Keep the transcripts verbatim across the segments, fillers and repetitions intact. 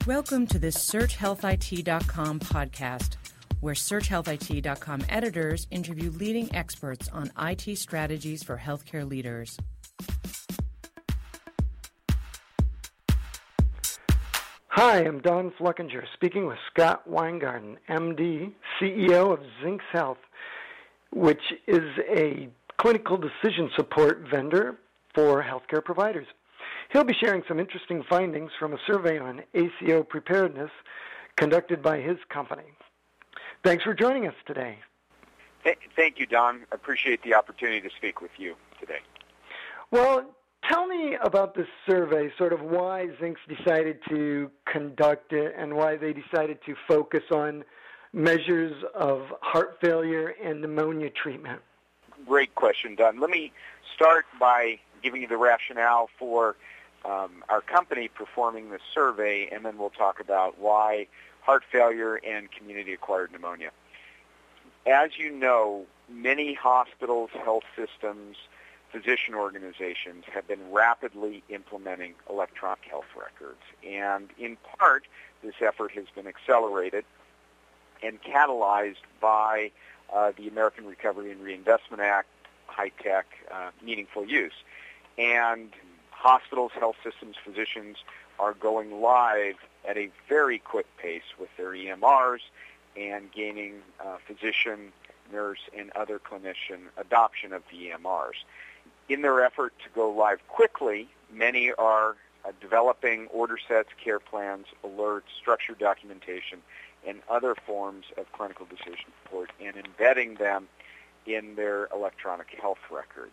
Welcome to the Search Health I T dot com podcast, where Search Health I T dot com editors interview leading experts on I T strategies for healthcare leaders. Hi, I'm Don Fluckinger, speaking with Scott Weingarten, M D, C E O of Zinx Health, which is a clinical decision support vendor for healthcare providers. He'll be sharing some interesting findings from a survey on A C O preparedness conducted by his company. Thanks for joining us today. Thank you, Don. I appreciate the opportunity to speak with you today. Well, tell me about this survey, sort of why Zinx decided to conduct it and why they decided to focus on measures of heart failure and pneumonia treatment. Great question, Don. Let me start by giving you the rationale for um, our company performing this survey, and then we'll talk about why heart failure and community-acquired pneumonia. As you know, many hospitals, health systems, physician organizations have been rapidly implementing electronic health records. And in part, this effort has been accelerated and catalyzed by uh, the American Recovery and Reinvestment Act, high-tech, uh, meaningful use. And hospitals, health systems, physicians are going live at a very quick pace with their E M Rs and gaining uh, physician, nurse, and other clinician adoption of the E M Rs. In their effort to go live quickly, many are uh, developing order sets, care plans, alerts, structured documentation, and other forms of clinical decision support and embedding them in their electronic health records.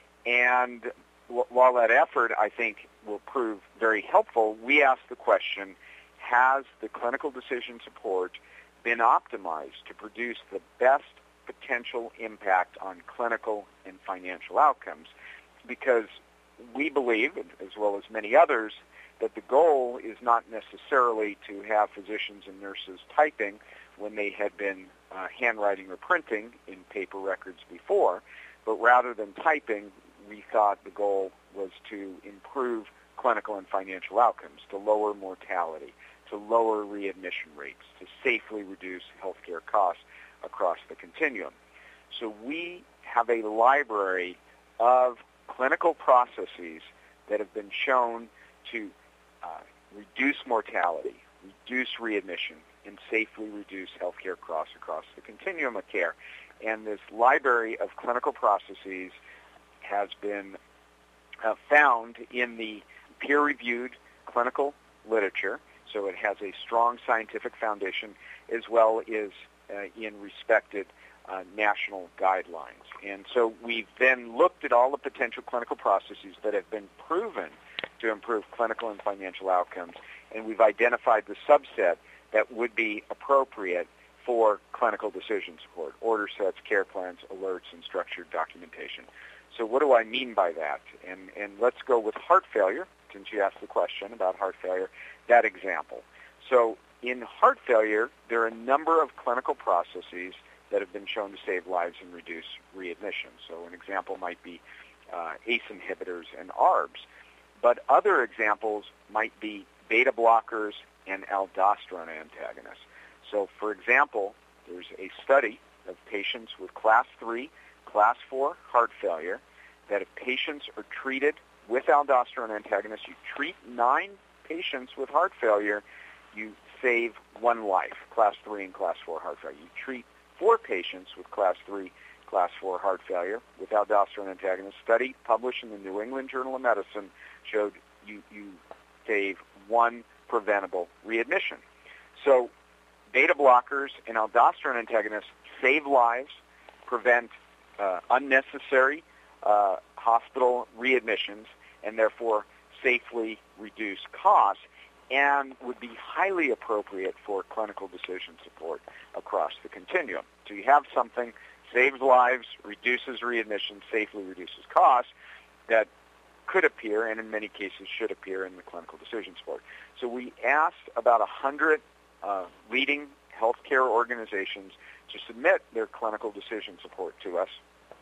And w- while that effort, I think, will prove very helpful, we ask the question, has the clinical decision support been optimized to produce the best potential impact on clinical and financial outcomes? Because we believe, as well as many others, that the goal is not necessarily to have physicians and nurses typing when they had been uh, handwriting or printing in paper records before, but rather than typing, we thought the goal was to improve clinical and financial outcomes, to lower mortality, to lower readmission rates, to safely reduce healthcare costs across the continuum. So we have a library of clinical processes that have been shown to uh, reduce mortality, reduce readmission, and safely reduce healthcare costs across the continuum of care. And this library of clinical processes has been uh, found in the peer-reviewed clinical literature, so it has a strong scientific foundation, as well as uh, in respected uh, national guidelines. And so we've then looked at all the potential clinical processes that have been proven to improve clinical and financial outcomes, and we've identified the subset that would be appropriate for clinical decision support, order sets, care plans, alerts, and structured documentation. So what do I mean by that? And, and let's go with heart failure, since you asked the question about heart failure, that example. So in heart failure, there are a number of clinical processes that have been shown to save lives and reduce readmission. So an example might be uh, A C E inhibitors and A R Bs. But other examples might be beta blockers and aldosterone antagonists. So, for example, there's a study of patients with class three, class four heart failure, that if patients are treated with aldosterone antagonists, you treat nine patients with heart failure, you save one life, class three and class four heart failure. You treat four patients with class three, class four heart failure with aldosterone antagonists. Study published in the New England Journal of Medicine showed you, you save one preventable readmission. So beta blockers and aldosterone antagonists save lives, prevent uh, unnecessary uh, hospital readmissions, and therefore safely reduce costs, and would be highly appropriate for clinical decision support across the continuum. So you have something, saves lives, reduces readmission, safely reduces costs, that could appear, and in many cases should appear, in the clinical decision support. So we asked about one hundred uh, leading healthcare organizations to submit their clinical decision support to us,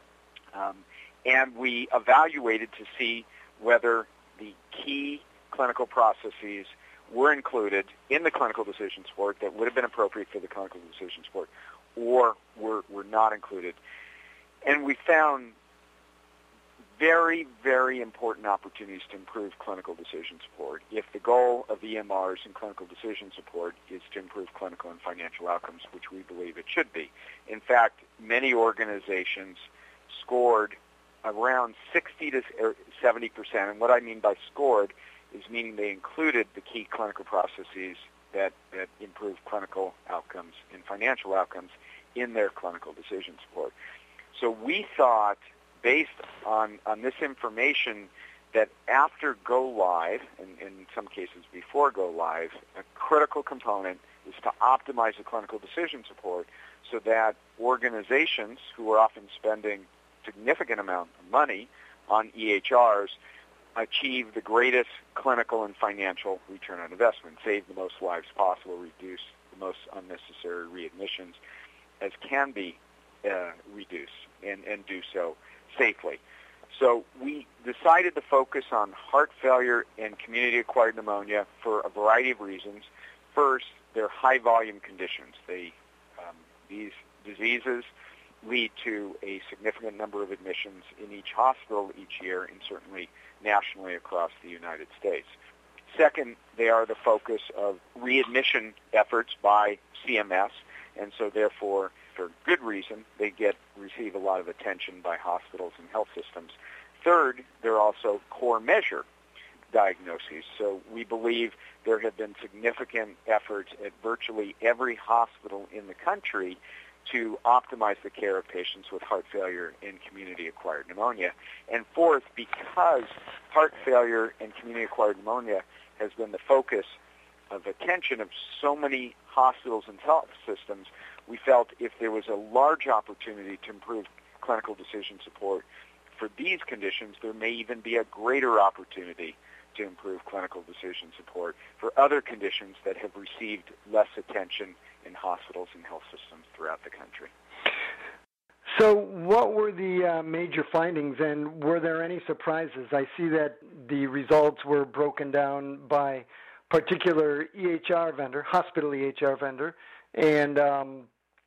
um, and we evaluated to see whether the key clinical processes were included in the clinical decision support that would have been appropriate for the clinical decision support, or were, were not included. And we found very, very important opportunities to improve clinical decision support if the goal of E M Rs and clinical decision support is to improve clinical and financial outcomes, which we believe it should be. In fact, many organizations scored around sixty to seventy percent, and what I mean by scored is meaning they included the key clinical processes that, that improve clinical outcomes and financial outcomes in their clinical decision support. So we thought, based on, on this information, that after go live, and in some cases before go live, a critical component is to optimize the clinical decision support so that organizations who are often spending significant amount of money on E H Rs achieve the greatest clinical and financial return on investment, save the most lives possible, reduce the most unnecessary readmissions as can be uh, reduced, and, and do so safely. So we decided to focus on heart failure and community-acquired pneumonia for a variety of reasons. First, they're high-volume conditions. They, um, these diseases lead to a significant number of admissions in each hospital each year, and certainly nationally across the United States. Second, they are the focus of readmission efforts by C M S, and so therefore, for good reason, they get receive a lot of attention by hospitals and health systems. Third, they're also core measure diagnoses. So we believe there have been significant efforts at virtually every hospital in the country to optimize the care of patients with heart failure and community-acquired pneumonia. And fourth, because heart failure and community-acquired pneumonia has been the focus of attention of so many hospitals and health systems, we felt if there was a large opportunity to improve clinical decision support for these conditions, there may even be a greater opportunity to improve clinical decision support for other conditions that have received less attention in hospitals and health systems throughout the country. So what were the uh, major findings, and were there any surprises? I see that the results were broken down by particular E H R vendor, hospital E H R vendor, and um,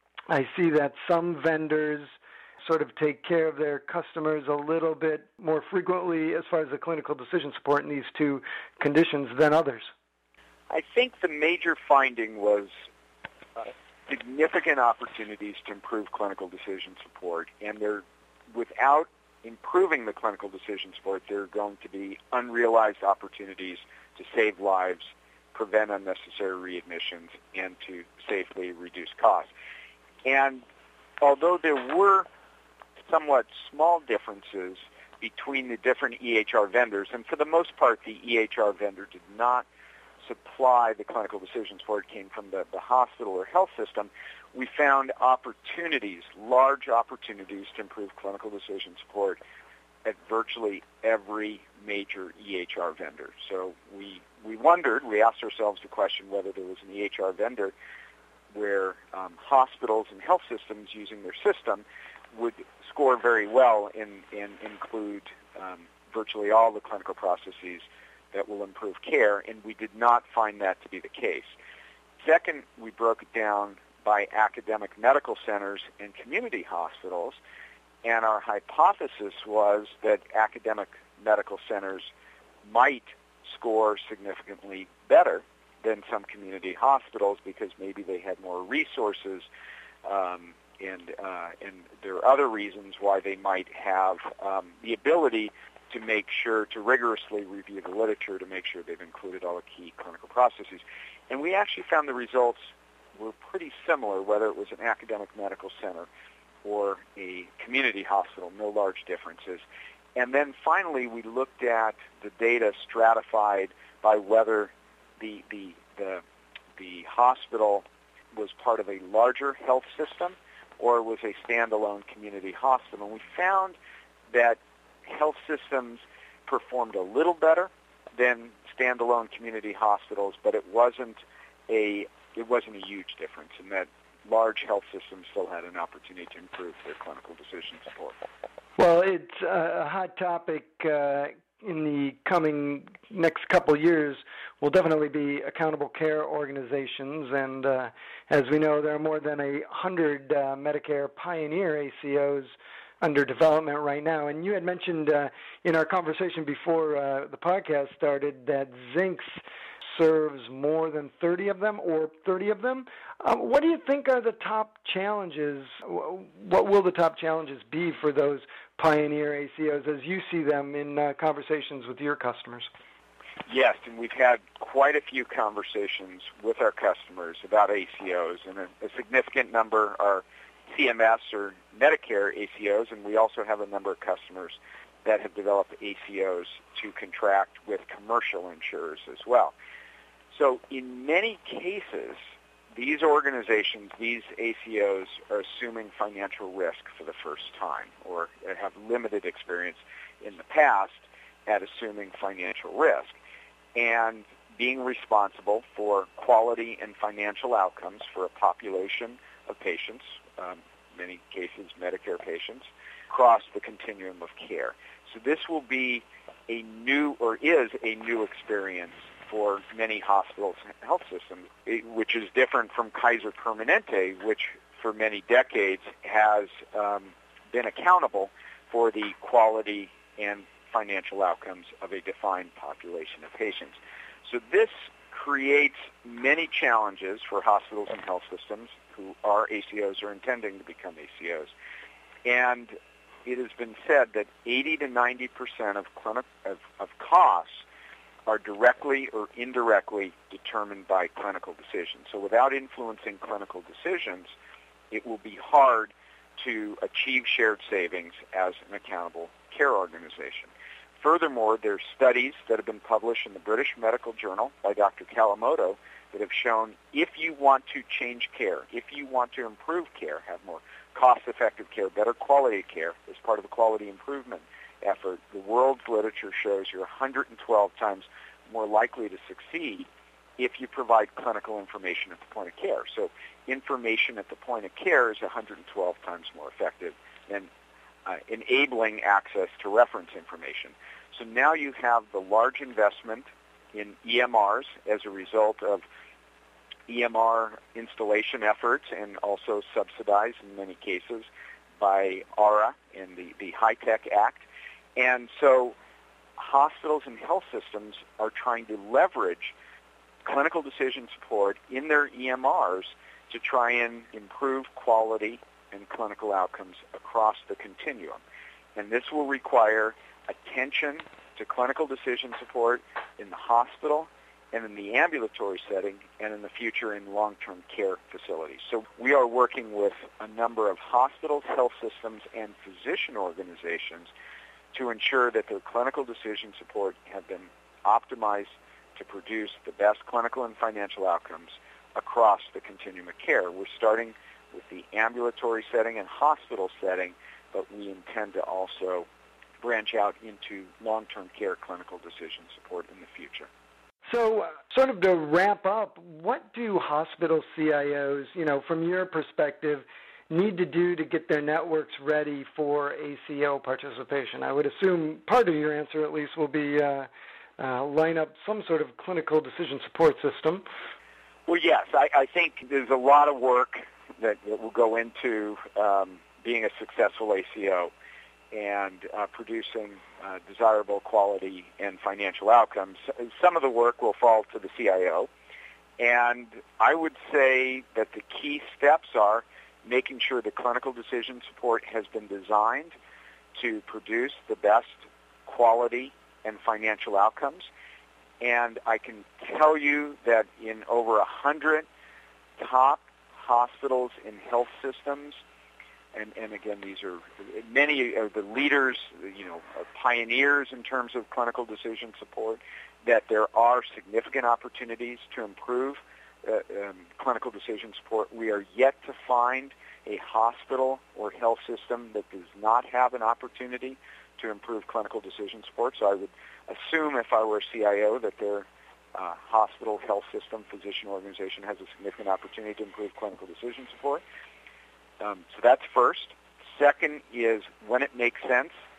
I see that some vendors sort of take care of their customers a little bit more frequently as far as the clinical decision support in these two conditions than others. I think the major finding was uh, significant opportunities to improve clinical decision support, and there, without improving the clinical decision support, there are going to be unrealized opportunities to save lives, prevent unnecessary readmissions, and to safely reduce costs. And although there were somewhat small differences between the different E H R vendors, and for the most part the E H R vendor did not supply the clinical decision support, came from the, the hospital or health system, we found opportunities, large opportunities to improve clinical decision support at virtually every major E H R vendor. So we, we wondered, we asked ourselves the question whether there was an E H R vendor where um, hospitals and health systems using their system would score very well and, and include um, virtually all the clinical processes that will improve care, and we did not find that to be the case. Second, we broke it down by academic medical centers and community hospitals, and our hypothesis was that academic medical centers might score significantly better than some community hospitals because maybe they had more resources, um, and uh, and there are other reasons why they might have um, the ability to make sure to rigorously review the literature to make sure they've included all the key clinical processes. And we actually found the results were pretty similar, whether it was an academic medical center or a community hospital, no large differences. And then finally, we looked at the data stratified by whether the the the, the hospital was part of a larger health system or was a standalone community hospital. And we found that health systems performed a little better than standalone community hospitals, but it wasn't a it wasn't a huge difference, in that large health systems still had an opportunity to improve their clinical decision support. Well, it's a hot topic uh, in the coming next couple years will definitely be accountable care organizations. And uh, as we know, there are more than a hundred uh, Medicare Pioneer A C Os under development right now. And you had mentioned uh, in our conversation before uh, the podcast started that Zinx serves more than thirty of them, or thirty of them. Um, what do you think are the top challenges? What will the top challenges be for those Pioneer A C Os as you see them in uh, conversations with your customers? Yes, and we've had quite a few conversations with our customers about A C Os, and a, a significant number are C M S or Medicare A C Os, and we also have a number of customers that have developed A C Os to contract with commercial insurers as well. So in many cases, these organizations, these A C Os, are assuming financial risk for the first time, or have limited experience in the past at assuming financial risk, and being responsible for quality and financial outcomes for a population of patients, um, many cases Medicare patients, across the continuum of care. So this will be a new, or is a new experience for many hospitals and health systems, which is different from Kaiser Permanente, which for many decades has um, been accountable for the quality and financial outcomes of a defined population of patients. So this creates many challenges for hospitals and health systems who are A C Os or intending to become A C Os. And it has been said that eighty to ninety percent of, clinic, of, of costs are directly or indirectly determined by clinical decisions. So without influencing clinical decisions, it will be hard to achieve shared savings as an accountable care organization. Furthermore, there are studies that have been published in the British Medical Journal by Doctor Kawamoto that have shown if you want to change care, if you want to improve care, have more cost-effective care, better quality care as part of the quality improvement effort, the world's literature shows you're one hundred twelve times more likely to succeed if you provide clinical information at the point of care. So information at the point of care is one hundred twelve times more effective than uh, enabling access to reference information. So now you have the large investment in E M Rs as a result of E M R installation efforts, and also subsidized in many cases by A R A and the, the HITECH Act. And so hospitals and health systems are trying to leverage clinical decision support in their E M Rs to try and improve quality and clinical outcomes across the continuum. And this will require attention to clinical decision support in the hospital and in the ambulatory setting, and in the future in long-term care facilities. So we are working with a number of hospitals, health systems, and physician organizations to ensure that their clinical decision support have been optimized to produce the best clinical and financial outcomes across the continuum of care. We're starting with the ambulatory setting and hospital setting, but we intend to also branch out into long-term care clinical decision support in the future. So uh, sort of to wrap up, what do hospital C I Os, you know, from your perspective, need to do to get their networks ready for A C O participation? I would assume part of your answer at least will be uh, uh, line up some sort of clinical decision support system. Well, yes, I, I think there's a lot of work that, that will go into um, being a successful A C O and uh, producing uh, desirable quality and financial outcomes. Some of the work will fall to the C I O, and I would say that the key steps are making sure the clinical decision support has been designed to produce the best quality and financial outcomes. And I can tell you that in over a hundred top hospitals and health systems, and, and again, these are many of the leaders, you know, pioneers in terms of clinical decision support, that there are significant opportunities to improve uh, um, clinical decision support. We are yet to find a hospital or health system that does not have an opportunity to improve clinical decision support. So I would assume if I were a C I O that their uh, hospital, health system, physician organization has a significant opportunity to improve clinical decision support. Um, so that's first. Second is when it makes sense,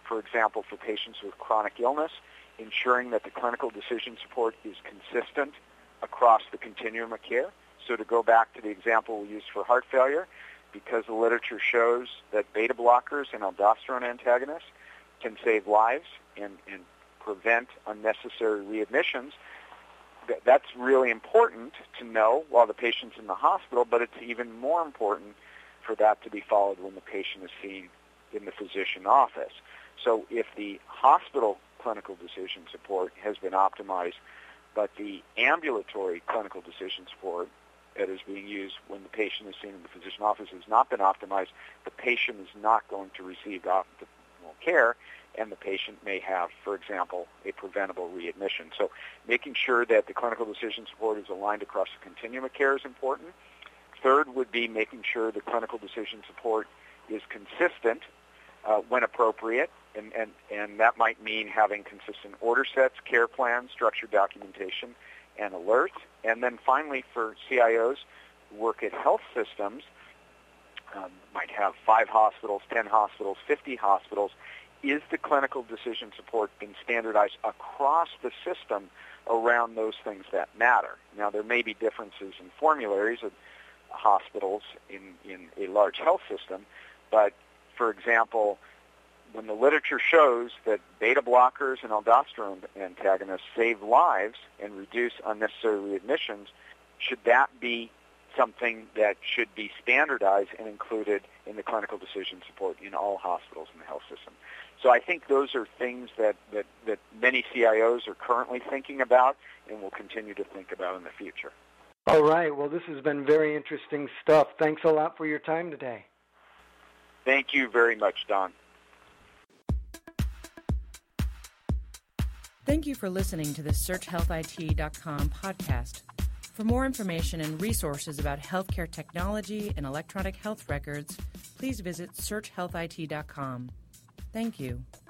for example, for patients with chronic illness, ensuring that the clinical decision support is consistent across the continuum of care. So to go back to the example we used for heart failure, because the literature shows that beta blockers and aldosterone antagonists can save lives and, and prevent unnecessary readmissions, that's really important to know while the patient's in the hospital, but it's even more important for that to be followed when the patient is seen in the physician office. So if the hospital clinical decision support has been optimized, but the ambulatory clinical decision support that is being used when the patient is seen in the physician office has not been optimized, the patient is not going to receive optimal care, and the patient may have, for example, a preventable readmission. So making sure that the clinical decision support is aligned across the continuum of care is important. Third would be making sure the clinical decision support is consistent uh, when appropriate, and, and, and that might mean having consistent order sets, care plans, structured documentation, and alerts. And then finally, for C I Os who work at health systems, um, might have five hospitals, ten hospitals, fifty hospitals, is the clinical decision support being standardized across the system around those things that matter? Now, there may be differences in formularies of hospitals in, in a large health system, but, for example, when the literature shows that beta blockers and aldosterone antagonists save lives and reduce unnecessary readmissions, should that be something that should be standardized and included in the clinical decision support in all hospitals in the health system? So I think those are things that, that, that many C I Os are currently thinking about and will continue to think about in the future. All right. Well, this has been very interesting stuff. Thanks a lot for your time today. Thank you very much, Don. Thank you for listening to the search health I T dot com podcast. For more information and resources about healthcare technology and electronic health records, please visit search health I T dot com. Thank you.